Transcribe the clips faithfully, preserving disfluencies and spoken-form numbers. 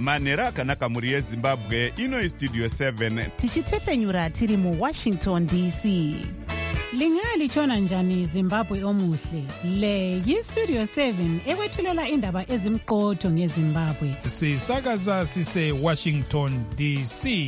manhero akanaka mhuri yezimbabwe. Ino istudio seven tichitefenyura tiri muwashington D C. Lingalitshona njani Zimbabwe omuhle? Le yistudio seven ekwethulela indaba ezimqotho ngeZimbabwe. Sisakaza sise Washington D C.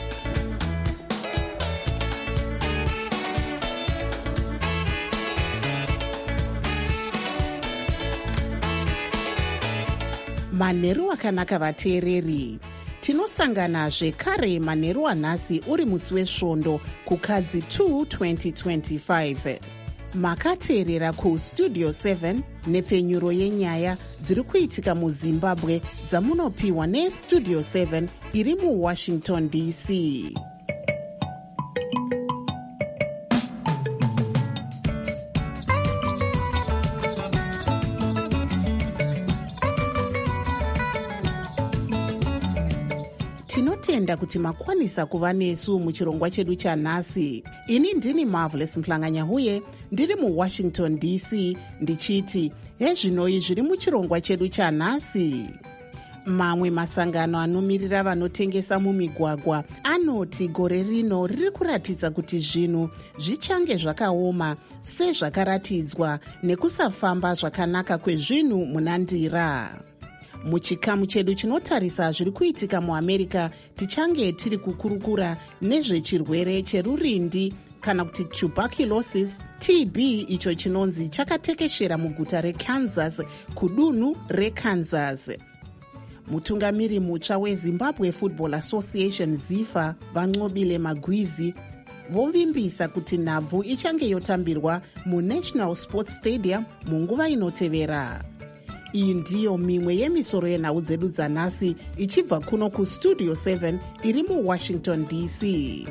Manheru akanaka vateereri. Tinosangana zvekare manheru anhasi uri musi wesvondo kukadzi two twenty twenty-five. Makateerera kustudio seven nepfenyuro yenyaya dziri kuitika muZimbabwe dzamunopiwa nestudio seven iri muWashington D C. Tinotenda kuti makwanisa kuva nesu muchirongwa chedu chanhasi. Ini ndini Marvelous Mhlanganya-Huye, ndiri muWashington D C, ndichiti hezvinoi zviri muchirongwa chedu chanhasi. Mamwe masangano anomirira vanotengesa mumigwagwa anoti gore rino riri kuratidza kuti zvinhu zvichange zvakaoma sezvakaratidzwa nekusafamba zvakanaka kwezvinhu munandira. Muchikamu chedu chinotarisa zviri kuitika muAmerica tichange tiri kukurukura nezvechirwere cherurindi kana kuti tuberculosis T B icho chinonzi chakatekeshera muguta reKansas kudunhu reKansas. Mutungamiri mutsva weZimbabwe Football Association ZIFA Vanqobile Magwizi vovimbisa kuti nhabvu ichange yotambirwa muNational Sports Stadium munguva inotevera. Iyi ndiyo mimwe yemisoro yenhau dzedu dzanhasi ichibva kuno kustudio seven iri muWashington D C.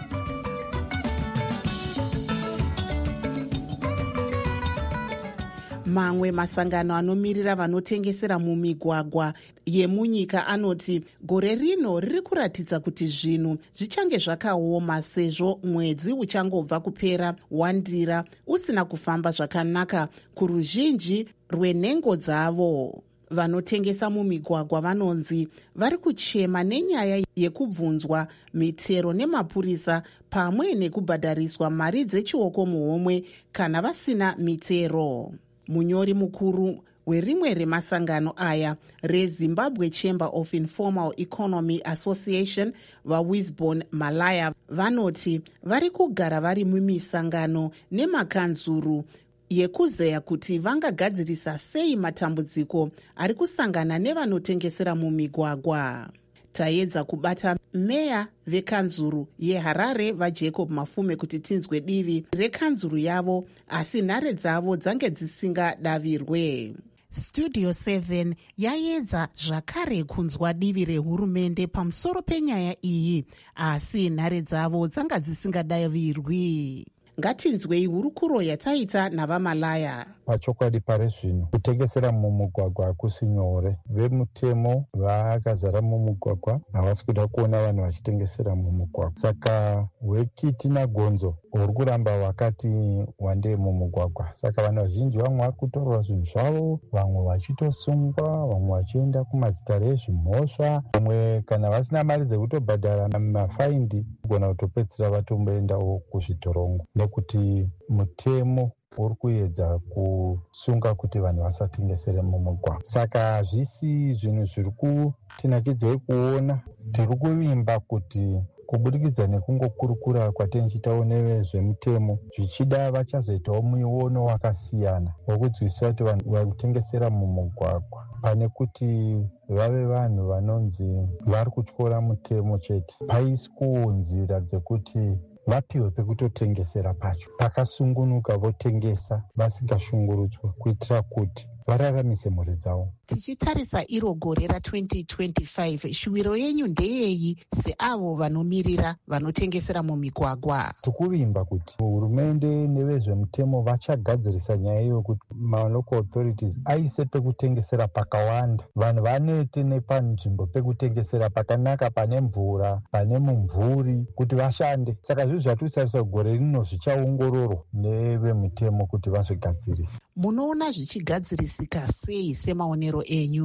Mamwe masangano anomirira vanotengesera mumigwagwa yemunyika anoti gore rino riri kuratidza kuti zvinhu zvichange zvakaoma sezvo mwedzi uchangobva kupera wandira usina kufamba zvakanaka kuruzhinji rwenhengo dzavo. Vanotengesa mumigwagwa vanonzi vari kuchema nenyaya yekubvunzwa mitero nemapurisa pamwe nekubhadhariswa mari dzechioko muhomwe kana vasina mitero. Munyori mukuru werimwe remasangano aya reZimbabwe Chamber of Informal Economy Association vaWisbon Malaya vanoti vari kugara vari mumisangano nemakanzuru yekuzeya kuti vangagadzirisa sei matambudziko ari kusangana nevanotengesera mumigwagwa. Taedza kubata meya vekanzuru yeHarare vaJacob Mafume kuti tinzwe divi rekanzuru yavo, asi nhare dzavo dzange dzisingadavirwe. Studio seven yaedza zvakare kunzwa divi rehurumende pamusoro penyaya iyi, asi nhare dzavo dzanga dzisingadavirwi. Ngatinzwei hurukuro yataita navamalaya. Pachokwadi pari zvino kutengesera mumugwagwa hakusi nyore. Vemutemo vakazara mumugwagwa havasi kuda kuona vanhu vachitengesera mumugwagwa. Saka hwekiti nagonzo huri kuramba wakati wandei mumugwagwa. Saka vanhu vazhinji vamwe vari kutorwa zvinhu zvavo, vamwe vachitosungwa, vamwe vachienda kumadzita rezvimhosva, vamwe kana vasina mari dzekutobhadhara mafaindi gona kutopedzisira vatomboendawo kuzvitorongo, nekuti mutemo uri kuedza kusunga kuti vanhu vasatengesere mumugwagwa. Saka hazvisi zvinhu zviri kutinakidzei kuona. Tiri kuvimba kuti kubudikidza nekungokurukura kwatinichitawo nevezvemutemo, zvichida vachazoitawo muono wakasiyana wokudzivisa kuti vanhu vari kutengesera mumugwagwa pane kuti vave vanhu vanonzi vari kutyora mutemo chete. Paisikuwo nzira dzekuti vapiwe pekutotengesera pacho, pakasungunuka votengesa vasingashungurudzwe kuitira kuti vararamise mhuri dzavo. Tichitarisa iro gore ratwenty twenty-five, shuviro yenyu ndeyeyi seavo vanomiririra vanotengesera mumigwagwa? Tikuvimba kuti hurumende nevezvemutemo vachagadzirisa nyaya iyo kuti malocal authorities aise pekutengesera pakawanda, vanhu vanete nepanzvimbo pekutengesera pakanaka, pane mvura, pane mumvuri, kuti vashande. Saka zvinhu zvatirisarisa gore rino zvichaongororwa nevemutemo kuti vazvigadzirisa. Munoona zvichigadzirisika sei semaonero enyu?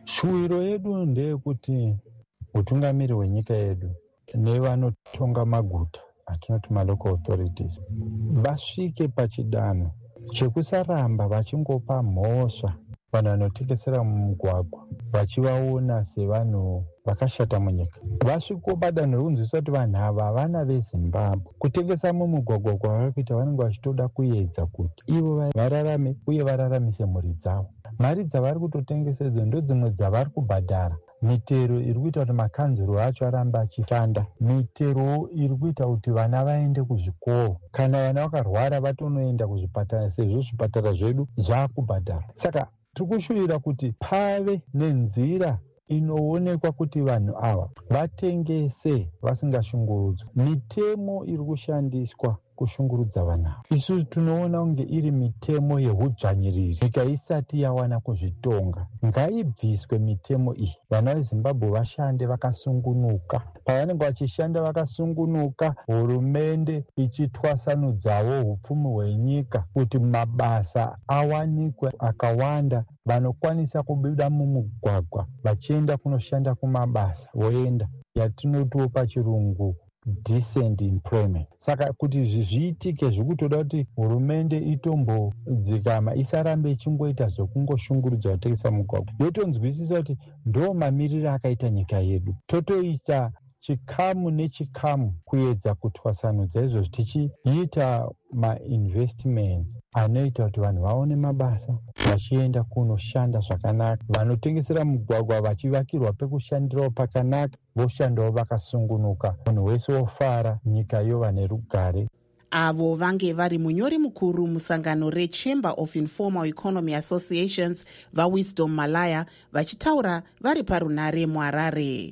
Shuwiro yedu ndeyekuti utungamiri hwenyika yedu nevanotonga maguta atinoti malocal authorities vasvike pachidanho chekusaramba vachingopa mhosva vanhu vanotengesera mumugwagwa vachivaona sevanhu vakashata munyika. Vasviko padanho rekunzwisisa kuti vanhu ava vana veZimbabwe. Kutengesa mumugwagwa kwavari kuita vanenge vachitoda kuedza kuti ivo vararame uye vararamise mhuri dzavo. Mari dzavari kutotengesedzo ndo dzimwe dzavari kubhadhara. Mitero iri kuita kuti makanzuro acho arambe achishanda. Mitero iri kuita kuti vana vaende kuzvikoro. Kana vana vakarwara vatonoenda kuzvipatara sezvo zvipatara zvedu zvakubhadhara. Saka tiri kushuvira kuti pave nenzira inoonekwa kuti vanhu ava vatengese vasingashungurudzwi. Mitemo iri kushandiswa kushungurudza vanhu ava isusu tinoona kunge iri mitemo yehudzvanyiriri. Nyika isati yawana kuzvitonga, ngaibviswe mitemo iyi. Vana veZimbabwe vashande vakasungunuka. Pavanenge vachishanda vakasungunuka, hurumende ichitwasanudzawo hupfumi hwenyika kuti mabasa awanikwe akawanda. Vanokwanisa kubuda mumugwagwa vachienda kunoshanda kumabasa voenda, yatinotiwo pachirungu decent employment. Saka kuti izvi zviitike zvikutoda kuti hurumende itombodzikama, isarambe ichingoita zvokungoshungurudza kutengesa mugwagwa. Yotonzwisisa kuti ndo mamiriro akaita nyika yedu. Totoita chikamu nechikamu kuedza kutwasanudza izvozvo, tichiita mainvestments anoita kuti vanhu vaone mabasa vachienda kunoshanda zvakanaka. Vanotengesera mugwagwa vachivakirwa pekushandirawo pakanaka, voshandawo vakasungunuka, munhu wese wofara, nyika yova nerugare. Avo vange vari munyori mukuru musangano reChamber of Informal Economy Associations vaWisdom Malaya vachitaura vari parunare muHarare.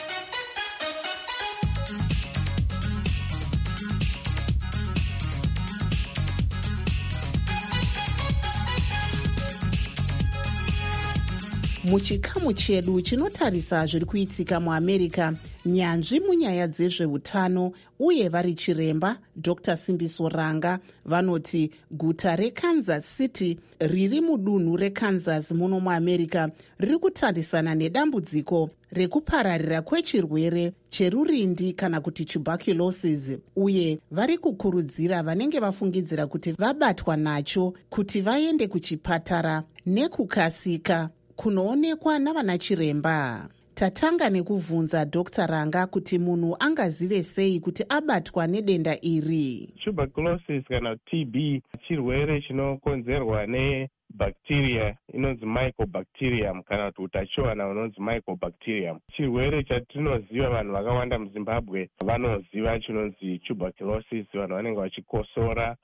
Muchikamu chedu chinotarisa zviri kuitika muAmerica, nyanzvi munyaya dzezveutano uye vari chiremba Doctor Simbiso Ranga vanoti guta reKansas City riri mudunhu reKansas muno muAmerica riri kutarisana nedambudziko rekupararira kwechirwere cherurindi kana kuti tuberculosis, uye vari kukurudzira vanenge vafungidzira kuti vabatwa nacho kuti vaende kuchipatara nekukasika kunoonekwa navana chiremba. Tatanga nekuvunza Doctor Ranga kuti munhu angazive sei kuti abatwa nedenda iri. Tuberculosis kana T B chirwere chinokonzerwa nebacteria inonzi mycobacterium kana kuti utachiona unonzi mycobacterium. Chirwere chatinoziva vanhu vakawanda muZimbabwe vanoziva chinonzi tuberculosis. Vanhu vanenge vachikosora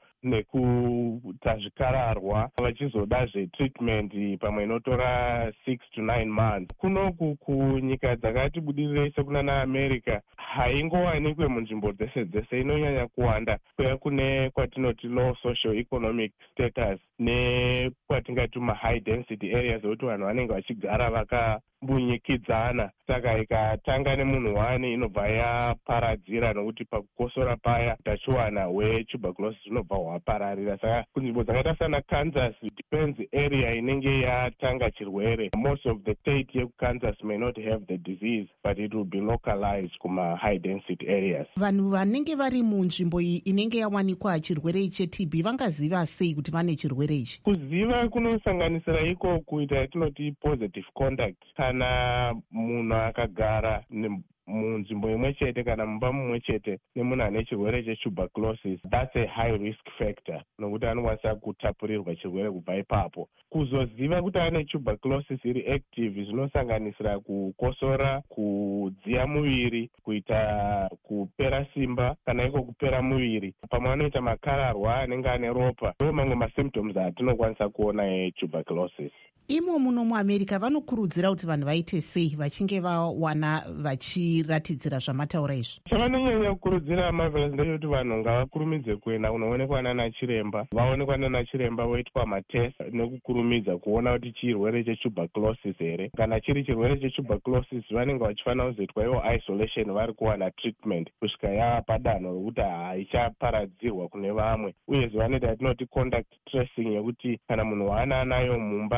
nekuita zvikararwa vachizodazve treatment pamwe inotora six to nine months. Kunoku kunyika dzakati budirirei sekunana America haingowanikwe munzvimbo dzese dzese, inonyanya kuwanda kuya kune kwatinoti low social economic status nekwatingati ma high density areas ekuti vanhu vanenge vachigara vakambunyikidzana. Saka ikatanga nemunhu wani inobva yaparadzira nokuti pakukosora paya utachiwana hwetuberculosis unobva hwapararira. Saka kunzvimbo dzakaita sana Kansas, depends area inenge yatanga chirwere. Most of the state yekuKansas may not have the disease but it will be localized kuma high density areas. Vanhu vanenge vari munzvimbo iyi inenge yawanikwa chirwere ichi che T B vangaziva sei kuti vane chirwere ichi? Kuziva kunosanganisira iko kuita yatinoti positive contact. Kana munhu akagara munzvimbo imwe chete kana mumba mumwe chete nemunhu ane chirwere chetuberculosis, that's a high risk factor nokuti anokwanisa kutapurirwa chirwere kubva ipapo. Kuzoziva kuti ane tuberculosis iri active zvinosanganisira kukosora, kudziya muviri, kuita kupera simba kana iko kupera muviri, pamwe vanoita makararwa anenge ane ropa. Ndo mamwe masymptoms atinokwanisa kuona etuberculosis. Imo muno muAmerica vanokurudzira kuti vanhu vaite sei vachinge vawana vachiratidzira zvamataura izvi? Chavanonyanya kukurudzira Marvelous ndechekuti vanhu ngavakurumidze kuenda kunoonekwa nana chiremba. Vaonekwa nana chiremba voitwa matest nekukurumidza kuona kuti chirwere chetuberculosis here. Kana chiri chirwere chetuberculosis vanenge vachifanira kuzoitwa ivo isolation vari kuwana treatment kusvika yava padanho rokuti haichaparadzirwa kune vamwe. Uyezve vanoita yatinoti contact tracing yekuti kana munhu waana nayo mumba kana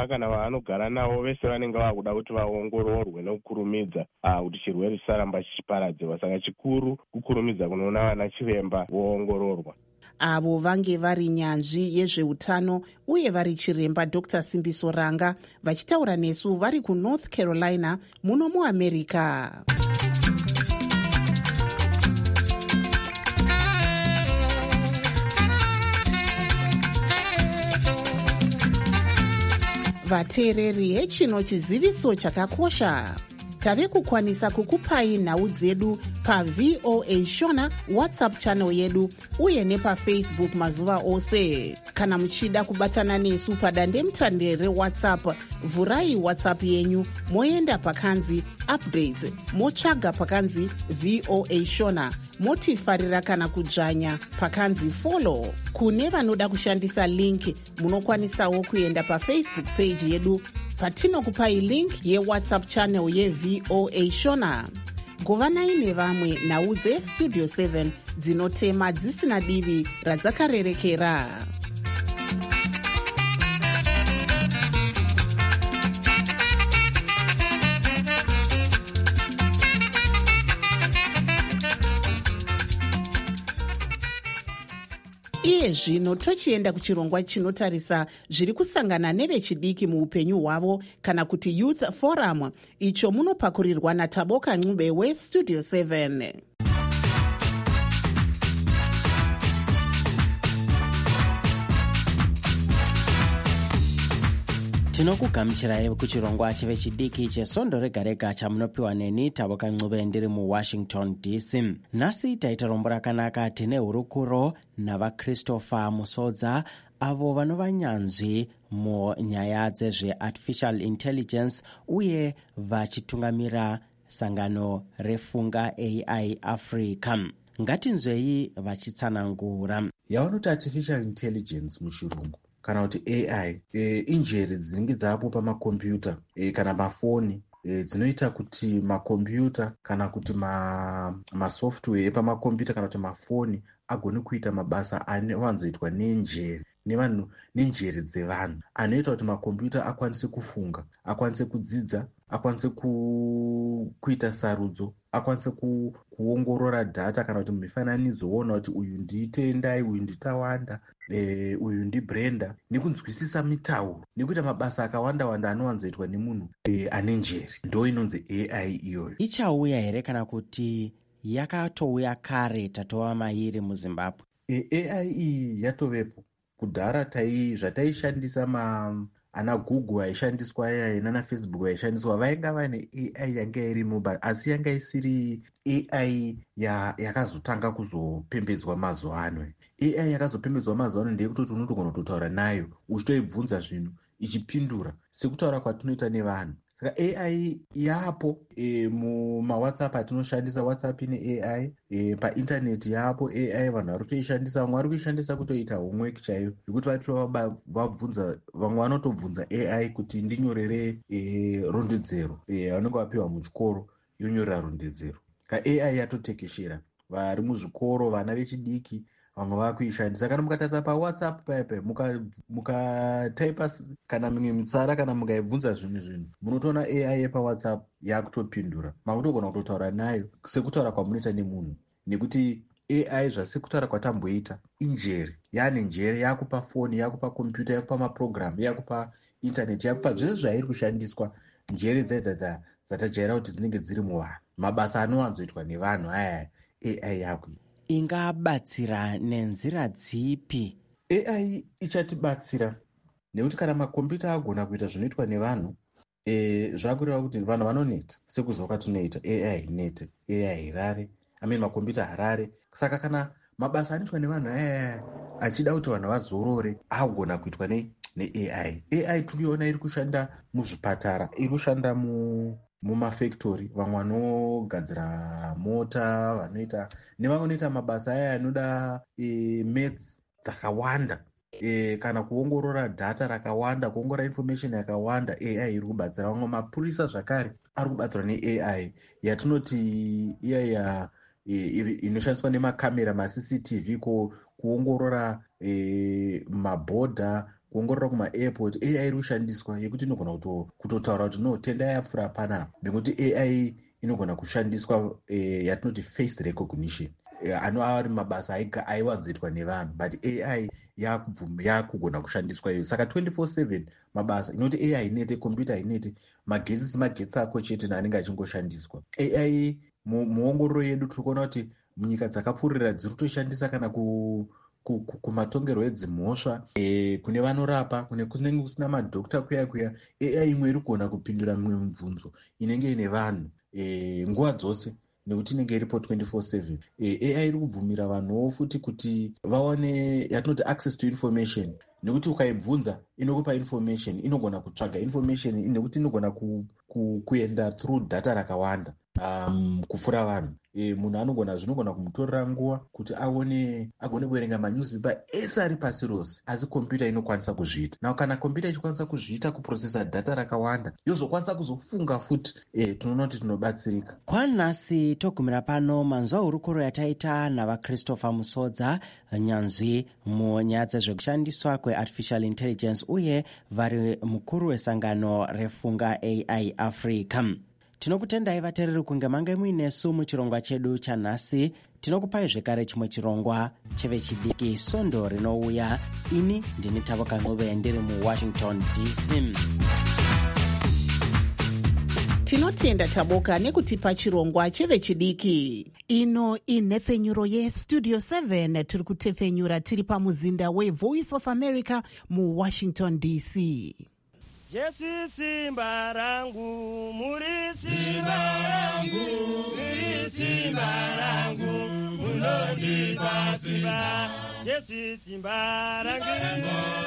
vaanogara navo vese vanenge vakuda kuti vaongororwe nekukurumidza kuti chirwere chisaramba chichiparadzirwa. Saka chikuru kukurumidza kunoona vana chiremba voongororwa. Avo vange vari nyanzvi yezveutano uye vari chiremba Doctor Simbiso Ranga vachitaura nesu vari kuNorth Carolina muno muAmerica. Vateereri, hechino chiziviso chakakosha. Tave kukwanisa kukupai nhau dzedu pa V O A Shona WhatsApp channel yedu uye nepaFacebook mazuva ose. Kana muchida kubatana nesu padandemutande reWhatsApp, vhurai WhatsApp yenyu moenda pakanzi updates, motsvaga pakanzi V O A Shona, motifarira kana kudzvanya pakanzi follow. Kune vanoda kushandisa link, munokwanisawo kuenda paFacebook page yedu patinokupai link yeWhatsApp channel yeV O A Shona. Govanai nevamwe nhau dzeStudio seven dzinotema dzisina divi radzakarerekera. Iye zvino tochienda kuchirongwa chinotarisa zviri kusangana nevechidiki muupenyu hwavo kana kuti Youth Forum, icho munopakurirwa naTaboka Ncube weStudio seven. tinokugamuchirai kuchirongwa chevechidiki chesondo rega rega chamunopiwa neni Taboka Ncube ndiri muWashington D C. Nhasi taita rombo rakanaka tine hurukuro navaChristopher Musodza, avo vanova nyanzvi munyaya dzezveartificial intelligence uye vachitungamira sangano refunga A I Africa. Ngatinzwei vachitsanangura. Yavanoti artificial intelligence muchirungu kana kuti A I e, injeri dzinenge dzapo pamakombiyuta e, kana mafoni e, dzinoita kuti makombiyuta kana kuti ma, masoftware epamakombiyuta kana kuti mafoni agone kuita mabasa anowanzoitwa nenjeri nevanhu nenjeri dzevanhu, anoita kuti makombiyuta akwanise kufunga, akwanise kudzidza, akwanise ku, kuita sarudzo, akwanise ku, kuongorora data kana kuti mifananidzo woona kuti uyu ndiitendai, uyu nditawanda, e, uyu ndibrenda, nekunzwisisa mitauro, nekuita mabasa akawanda wanda anowanzoitwa nemunhu e, ane njeri. Ndo inonzi A I iyoyo. Ichauya here kana kuti yakatouya kare tatova mairi muZimbabwe? E, A I iyi yatovepo kudhara. Tai zvataishandisa ma ana Google aishandiswa yaya nana Facebook aishandiswa, vainga vane A I yanga iri mobile, asi yanga isiri A I ya yakazotanga kuzopembedzwa mazuva ano. A I yakazopembedzwa mazuva ano ndeyekuti unotogona kutotaura nayo uchitoibvunza zvinhu ichipindura sekutaura kwatinoita nevanhu. Saka A I yapo e, mumawhatsapp atinoshandisa, WhatsApp ine A I e, paintaneti yapo A I, vanhu vari kutoishandisa, vamwe vari kuishandisa kutoita homework chaiyo, zvekuti vatova vabvunza, vamwe vanotobvunza A I kuti ndinyorere e, rondedzero e, vanenge vapiwa muchikoro yonyorera rondedzero. Ka A I yatotekeshera vari muzvikoro, vana vechidiki vamwe vakuishandisa. Kana mukatarisa paWhatsApp paipe mukataipa muka kana mimwe mitsara kana mukaibvunza zvinhu zvinhu, munotoona A I yepaWhatsApp yakutopindura, makutogona kutotaura nayo sekutaura kwamunoita nemunhu, nekuti A I zvasekutaura kwatamboita injeri, yaane njeri, yakupa foni, yakupa kompyuta, yakupa maprogram, yakupa intaneti, yakupa zvese zvairi kushandiswa. Njeri dzaidza dzatajaira kuti dzinenge dziri muvanhu, mabasa anowanzoitwa nevanhu aya A I yakuita. Ingabatsira nenzira dzipi? A I ichatibatsira nekuti kana makombiyuta agona kuita zvinoitwa nevanhu, e, zvakureva kuti vanhu vanoneta sekuzo kwatinoita. A I inete, A I irare, amene makombiyuta harare. Saka kana mabasa anoitwa nevanhu aya achida kuti vanhu vazorore, agona kuitwa ne, ne A I. A I tiriona iri kushanda muzvipatara, iri kushanda mu mumafactory, vamwe vanogadzira mota, vanoita nevanoita mabasa aya anoda e, maths dzakawanda, e, kana kuongorora data rakawanda, kuongorora information yakawanda. A I iri kubatsira. Vamwe mapurisa zvakare ari kubatsirwa ne A I yatinoti iya ya e, inoshandiswa nemakamera, maC C T V, ku, kuongorora e, mabhodha, kuongorora kuma-airport, A I iri kushandiswa yekuti inogona kutotaura kuti no tenda yapfuura panapa, nekuti A I inogona kushandiswa e, yatinoti face recognition e, anova ari mabasa aiwanzoitwa nevanhu, but A I yakugona kushandiswa iyo. Saka twenty-four seven mabasa inoti A I inete, kompyuta inete, magetsi simagetsi ako chete naanenge achingoshandiswa. A I muongororo yedu tiri kuona kuti munyika dzakapfuurira dziri kutoshandisa kana ku kumatongerwo edzimhosva, e, kune vanorapa, kune kunenge kusina madhokta kuya kuya, A I imwe iri kugona kupindura mimwe mibvunzo inenge ine vanhu e, nguva dzose, nekuti inenge iripo twenty-four seven. e, A I iri kubvumira vanhuwo futi kuti vaone yatinoti access to information, nekuti ukaibvunza inokupa information, inogona kutsvaga information nekuti inogona ku, ku, kuenda through data rakawanda um, kupfuura vanhu. E, munhu anogona zvinogona kumutorera nguva kuti aone agone kuverenga manewspaper ese ari pasi rose, asi kompyuta inokwanisa kuzviita. Now kana kompyuta ichikwanisa kuzviita, kuprocessa data rakawanda, yozokwanisa kuzofunga futi, e, tinoona kuti tinobatsirika. Kwanhasi togumira pano manzwahurukuro yataita navaChristopher Musodza, nyanzvi munyaya dzezvekushandiswa kweartificial intelligence uye vari mukuru wesangano refunga A I Africa. Tinokutendai vateereri kunge mange muinesu muchirongwa chedu chanhasi. Tinokupai zvekare chimwe chirongwa chevechidiki sondo rinouya. Ini ndini Tavoka Ngove ndiri muWashington D C. Tinotenda Taboka nekutipa chirongwa chevechidiki. Ino inhefenyuro yestudio seven tiri kutefenyura tiri pamuzinda weVoice of America muWashington D C. Jesu simba rangu, muri simba rangu, muri simba rangu, munondipa simba, Jesu simba rangu.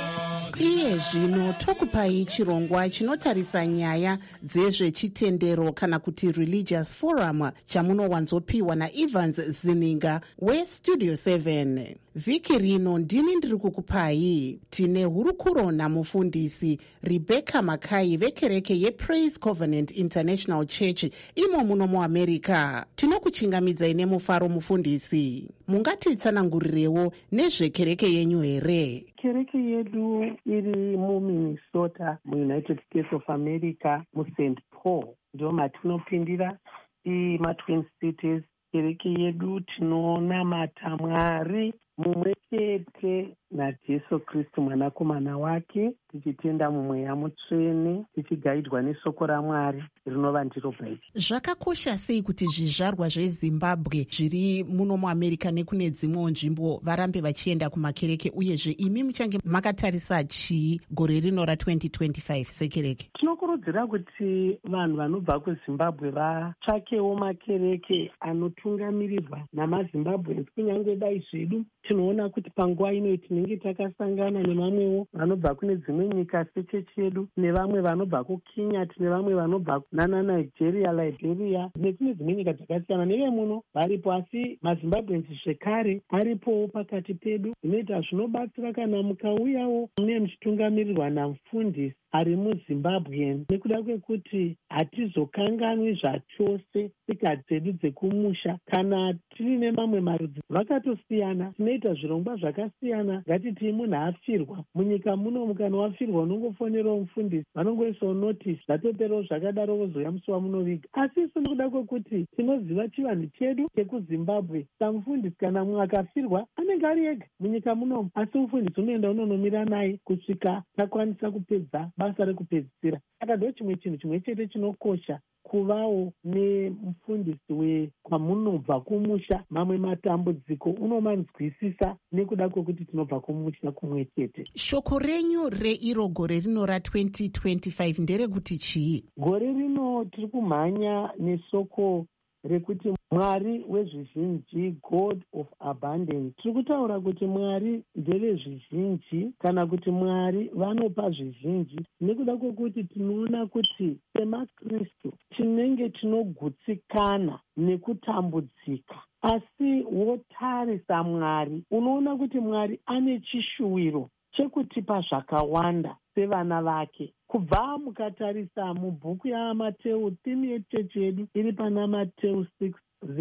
Iye zvino tokupai chirongwa chinotarisa nyaya dzezvechitendero kana kuti religious forum chamunowanzopiwa naEvans Zininga weStudio seven. Vhiki rino ndini ndiri kukupai. Tine hurukuro namufundisi Rebecca Makai vekereke yePraise Covenant International Church imo muno muAmerica. Tinokuchingamidzai nemufaro mufundisi. Mungatitsanangurirewo nezvekereke yenyu here? Kereke yedu iri muMinnesota, muUnited States of America, muSaint Paul ndio matinopindira imaTwin Cities. Kereke yedu tinonamata Mwari mumwe chete naJesu Kristu mwanakomana wake, tichitenda mumweya mutsvene, tichigaidwa nesoko raMwari rinova ndiro Bhaibheri. Zvakakosha sei kuti zvizvarwa zveZimbabwe zviri muno muAmerica nekune dzimwewo nzvimbo varambe vachienda kumakereke, uyezve imi muchange makatarisa chii gore rino ratwenty twenty-five sekereke? Tinokurudzira kuti vanhu vanobva kuZimbabwe vatsvakewo makereke anotungamirirwa namaZimbabweans. Kunyange dai zvedu tinoona kuti panguva ino tinenge takasangana nevamwewo vanobva kune dzimwe nyika sechechi yedu, nevamwe vanobva kuKenya, tine vamwe vanobva nana Nigeria, Liberia nekune dzimwe nyika dzakasiyana, nevemuno varipo, asi maZimbabweans zvekare aripowo pakati pedu. Zvinoita zvinobatsira kana mukauyawo mune muchitungamirirwa namufundisi ari muZimbabwean, nekuda kwekuti hatizokanganwi zvachose tsika dzedu dzekumusha. Kana tine mamwe marudzi vakatosiyana, tinoita zvirongwa zvakasiyana. Ngatiti munhu afirwa munyika muno, mukana wafirwa unongofonerawo mufundisi, vanongoisawo notisi, zvatoperawo zvakadaro, vozoya musi wamunoviga. Asi isu nekuda kwekuti tinoziva chivanhu chedu chekuZimbabwe, samufundisi kana mumwe akafirwa anenge ari ega munyika muno, asi mufundisi unoenda unonomira naye kusvika takwanisa kupedza basa rekupedzisira. Saka ndo chimwe chinhu chimwe chete chinokosha, kuvawo nemufundisi wekwamunobva kumusha. Mamwe matambudziko unomanzwisisa nekuda kwekuti tinobva kumusha kumwe chete. Shoko renyu reiro gore rino ratwenty twenty-five nderekuti chii? Gore rino tiri kumhanya nesoko rekuti Mwari wezvizhinji, God of abundance. Tiri kutaura kuti Mwari ndevezvizhinji, kana kuti Mwari vanopa zvizhinji, nekuda kwekuti tinoona kuti semaKristu tinenge tinogutsikana nekutambudzika, asi wotarisa Mwari unoona kuti Mwari ane chishuwiro chekutipa zvakawanda sevana vake. Kubva mukatarisa mubhuku yaMateo, theme yechechi yedu iri pana Mateo six verse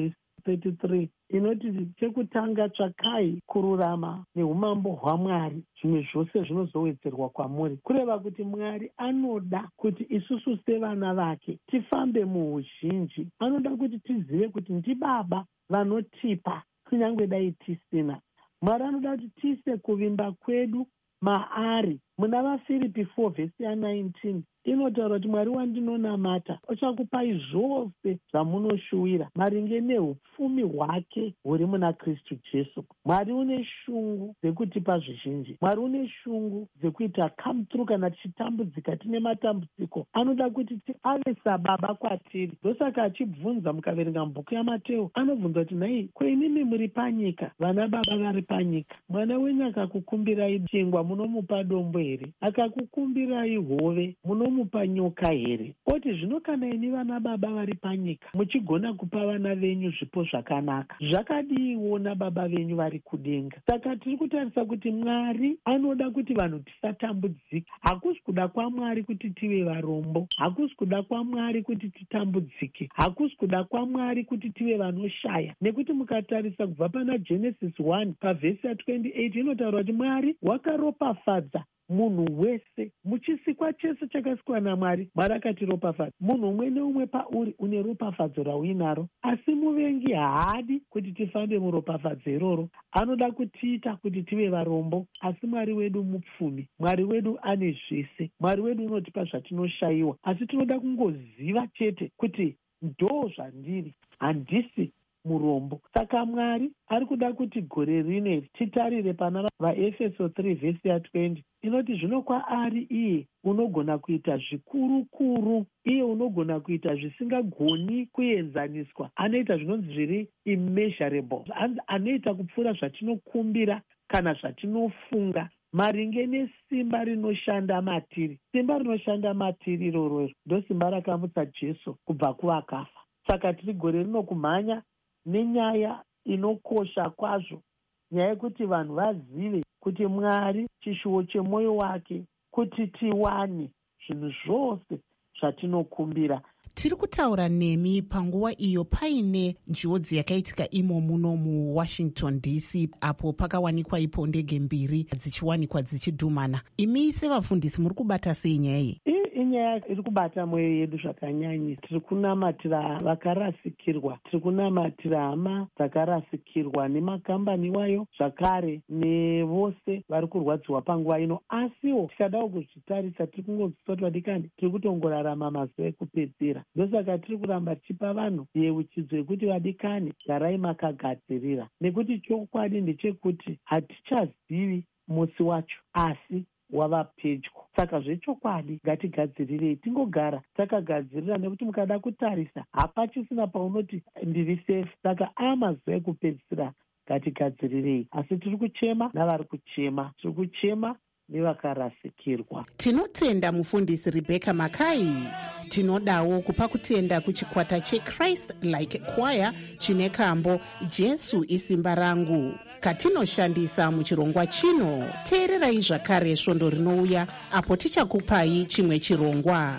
thirty-three inoti chekutanga tsvakai kururama neumambo hwaMwari, zvimwe zvose zvinozowedzerwa kwamuri. Kureva kuti Mwari anoda kuti isusu sevana vake tifambe muuzhinji. Anoda kuti tizive kuti ndibaba vanotipa kunyange dai tisina. Mwari anoda kuti tiise kuvimba kwedu maari. Muna vaFiripi four vhesi ya nineteen inotaura kuti Mwari wandinonamata uchakupai zvose zvamunoshuwira maringe neupfumi hwake huri muna Kristu Jesu. Mwari une shungu dzekutipa zvizhinji. Mwari une shungu dzekuita come through kana tichitambudzika tine matambudziko. Anoda kuti ave sababa kwatiri. Ndosaka achibvunza mukaverenga mubhuku yaMateo, anobvunza kuti nhai kwenimi muri panyika, vana baba vari panyika. Mwana wenyu akakukumbirai chingwa munomupa dombo here? Akakukumbirai hove munomupa nyoka here? Oti zvino kana ini vana baba vari panyika muchigona kupa vana venyu zvipo zvakanaka, zvakadiiwona baba venyu vari kudenga. Saka tiri kutarisa kuti Mwari anoda kuti vanhu tisatambudzika. Hakusi kuda kwaMwari kuti tive varombo, hakusi kuda kwaMwari kuti titambudzike, hakusi kuda kwaMwari kuti tive vanoshaya. Nekuti mukatarisa kubva pana Genesis one pavhesi ya twenty-eight inotaura kuti Mwari wakaropafadza munhu wese muchisikwa chese chakasikwa naMwari. Mwari akatiropafadza munhu umwe neumwe pauri une ropafadzo rauinaro, asi muvengi haadi kuti tifambe muropafadzo iroro. Anoda kutiita kuti tive varombo, asi Mwari wedu mupfumi. Mwari wedu ane zvese. Mwari wedu unotipa zvatinoshayiwa, asi tinoda kungoziva chete kuti ndo zvandiri, handisi murombo. Saka Mwari ari kuda kuti gore rine titarire pana vaEfeso three vhesi ya twenty inoti zvino kwaari iye unogona kuita zvikuru kuru, iye unogona kuita zvisingagoni kuenzaniswa. Anoita zvinonzi zviri immeasurable, anoita kupfuura zvatinokumbira kana zvatinofunga, maringe nesimba rinoshanda matiri. Simba rinoshanda matiri iroro ndo simba rakamutsa Jesu kubva kuvakafa. Saka tiri gore rino kumhanya nenyaya inokosha kwazvo, nyaya yekuti vanhu vazive kuti Mwari chishuwo chemwoyo wake kuti tiwane zvinhu zvose zvatinokumbira. Tiri kutaura nemi panguva iyo paine njodzi yakaitika imo muno muWashington D C, apo pakawanikwa ipo ndege mbiri dzichiwanikwa dzichidhumana. Imi sevafundisi muri kubata sei nyaya iyi? Inyaya iri kubata mwoyo yedu zvakanyanya. Tiri kunamatira vakarasikirwa, tiri kunamatira hama dzakarasikirwa nemakambani wayo, zvakare nevose vari kurwadziwa panguva ino. Asiwo tikadawo kuzvitarisa tiri kungozvisa kuti vadikani tiri kutongorarama mazuva ekupedzisira. Ndosaka tiri kuramba tichipa vanhu yeuchidzo yekuti vadikani garai makagadzirira, nekuti chokwadi ndechekuti hatichazivi musi wacho, asi wava pedyo. Saka zvechokwadi ngatigadzirirei, tingogara takagadzirira, nekuti mukada kutarisa hapachisina paunoti ndiri safe. Saka amazuva ekupedzisira, ngatigadzirirei. Asi tiri kuchema navari kuchema, tiri kuchema nevakarasikirwa. Tinotenda mufundisi Rebecca Makai. Tinodawo kupa kutenda kuchikwata cheChrist Like Choir chine kambo Jesu isimba rangu katinoshandisa muchirongwa chino. Teererai zvakare svondo rinouya apo tichakupai chimwe chirongwa.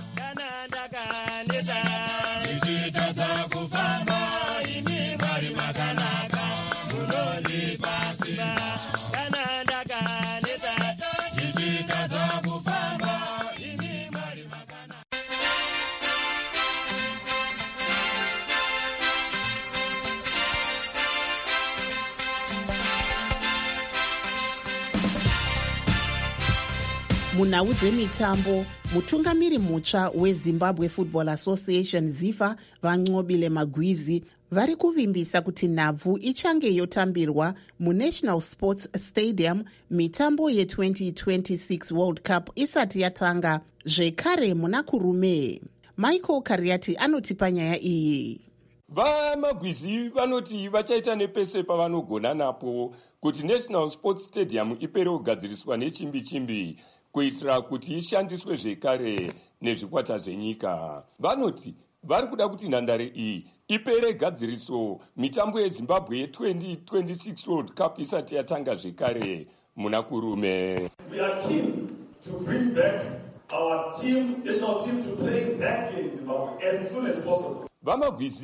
Munhau dzemitambo, mutungamiri mutsva weZimbabwe Football Association ZIFA vaNcobile Magwizi vari kuvimbisa kuti nhabvu ichange yotambirwa muNational Sports Stadium mitambo ye-twenty twenty-six World Cup isati yatanga. Zvekare muna kurume Michael Kariati anotipa nyaya iyi. VaMagwizi vanoti vachaita nepese pavanogona napo kuti National Sports Stadium ipere kugadziriswa nechimbi chimbi kuitira kuti ishandiswe zvekare nezvikwata zvenyika. Vanoti vari kuda kuti nhandare iyi ipere gadziriso mitambo yeZimbabwe ye-twenty twenty-six World Cup isati yatanga zvekare muna kurume. We are keen to bring back our team, national team, to play back in Zimbabwe as soon as possible. VaMagwizi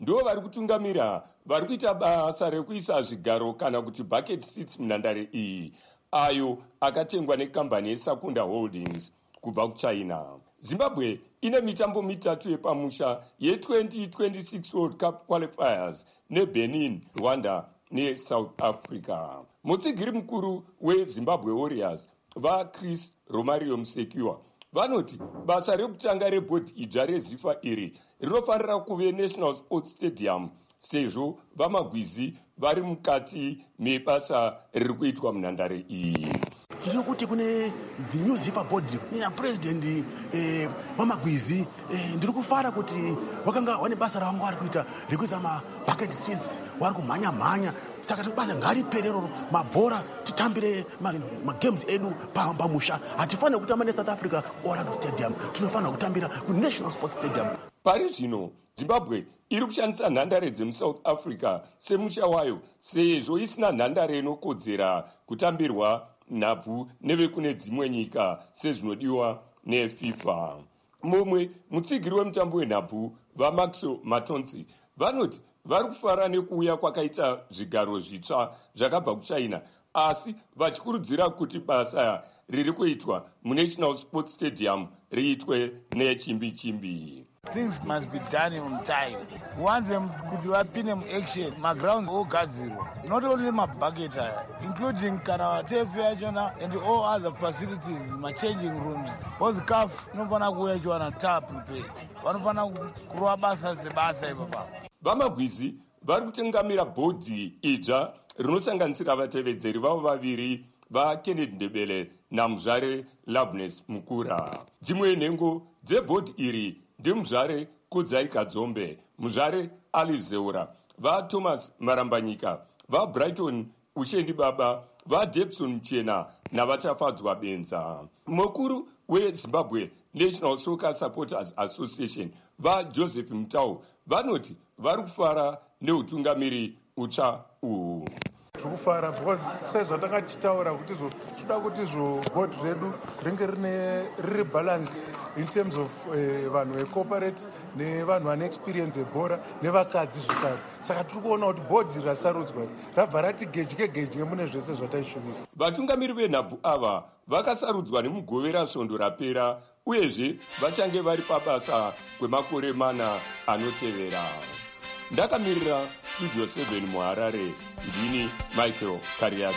ndo vari kutungamira vari kuita basa rekuisa zvigaro kana kuti bucket seats munhandare iyi, ayo akatengwa nekambani yeSakunda Holdings kubva kuchina. Zimbabwe ine mitambo mitatu yepamusha ye-twenty twenty-six World Cup qualifiers neBenin, Rwanda neSouth Africa. Mutsigiri mukuru weZimbabwe Warriors vaChris Romario Musekiwa vanoti basa rekutanga rebhodhi idzva rezifa iri rinofanira kuve National Sports Stadium sezvo vamagwizi vari mukati mebasa riri kuitwa munhandare iyi. Tiri kuti kune the new zifa board ina president eh vamagwizi eh, ndiri kufara kuti wakanga wane basa ravangu vari kuita rekuisa ma bucket seats vari kumhanya mhanya, saka tibasa ngariperero mabhora titambire magames edu pamusha. Hatifanira kutamba neSouth Africa Orlando Stadium, tinofanira kutambira kuNational Sports Stadium. Pari zvino Zimbabwe iri kushandisa nhandare dzemuSouth Africa semusha wayo sezvo isina nhandare inokodzera kutambirwa nhabvu nevekune dzimwe nyika sezvinodiwa neFIFA. Mumwe mutsigiri wemutambo wenhabvu vaMaxwell Matonzi vanoti vari kufara nekuuya kwakaita zvigaro zvitsva zvakabva kuchina, asi vachikurudzira kuti basa riri kuitwa muNational Sports Stadium riitwe nechimbi chimbi. Things must be done on time. Once them could vapine mu action, my ground ogadzirwa. Not only my bucket tire, including kana tape yachona and all other facilities, my changing rooms. Both calf nopana kuya chona tap pe. Vanopana kurwa basa sebasa ipapa. Vamagwizi vari kutengamira bhodhi idzva rinosanganisira vatevedzeri vavo vaviri vaKennedy Ndebele naMuzvare Loveness Mukura. Dzimwe nhengo dzebhodhi iri ndimuzvare Kudzai Kadzombe, Muzvare Ali Zeura, vaThomas Marambanyika, vaBrighton Ushendi Baba, vaDebson Mchena navatafadzwa Benza. Mukuru weZimbabwe National Soccer Supporters Association vaJoseph Mutau vanoti vari kufara neutungamiri utsva uhu. Tikufara because sezvo takachitaura kuti zvo toda kuti zvo board redu ringe rine riri balanced in terms of vanhu uh, vecorporate nevanhu vane experience ebhora nevakadzi zvakare. Saka tiri kuona kuti board rasarudzwa rabva rati gedye gedye mune zvese zvataishuvira. Vatungamiri venhabvu ava vakasarudzwa nemugovera svondo rapera uyezve vachange vari pabasa kwemakore mana anotevera. Ndakamirira Studio seven muHarare, ndini Michael Kariadzi.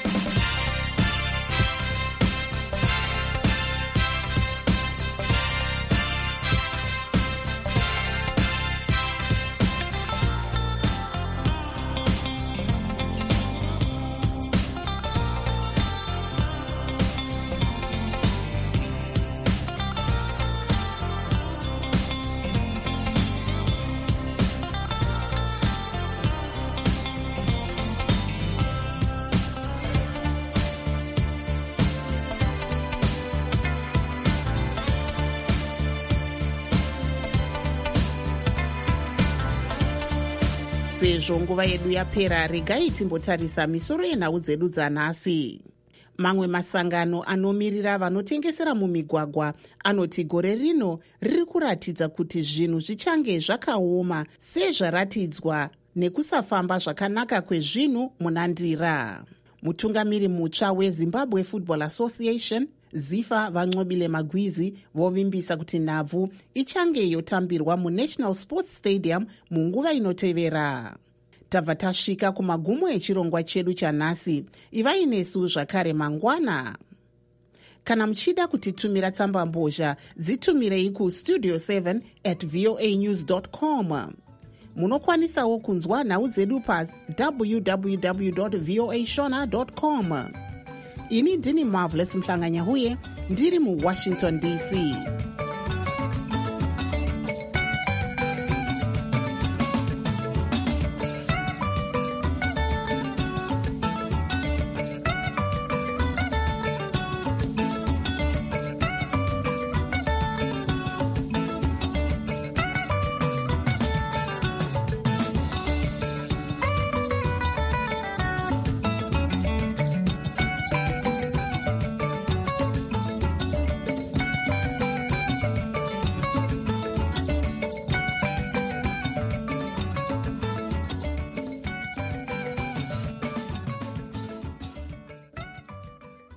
Sezvo nguva yedu yapera, regai timbotarisa misoro yenhau dzedu dzanhasi. Mamwe masangano anomirira vanotengesera mumigwagwa anoti gore rino riri kuratidza kuti zvinhu zvichange zvakaoma sezvaratidzwa nekusafamba zvakanaka kwezvinhu munandira. Mutungamiri mutsva weZimbabwe Football Association Zifa Vanxobile Magwizi vovimbisa kuti nhabvu ichange yotambirwa muNational Sports Stadium munguva inotevera. Tabva tasvika kumagumo echirongwa chedu chanhasi. Ivai nesu zvakare mangwana. Kana muchida kutitumira tsamba mbozha, dzitumirei ku studio seven at voa news dot com. Munokwanisawo kunzwa nhau dzedu pa w w w dot voa shona dot com. Ini ndini Marvelous Mhlanganyahuye, ndiri mu Washington D C.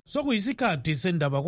sokuyisikhathi sendaba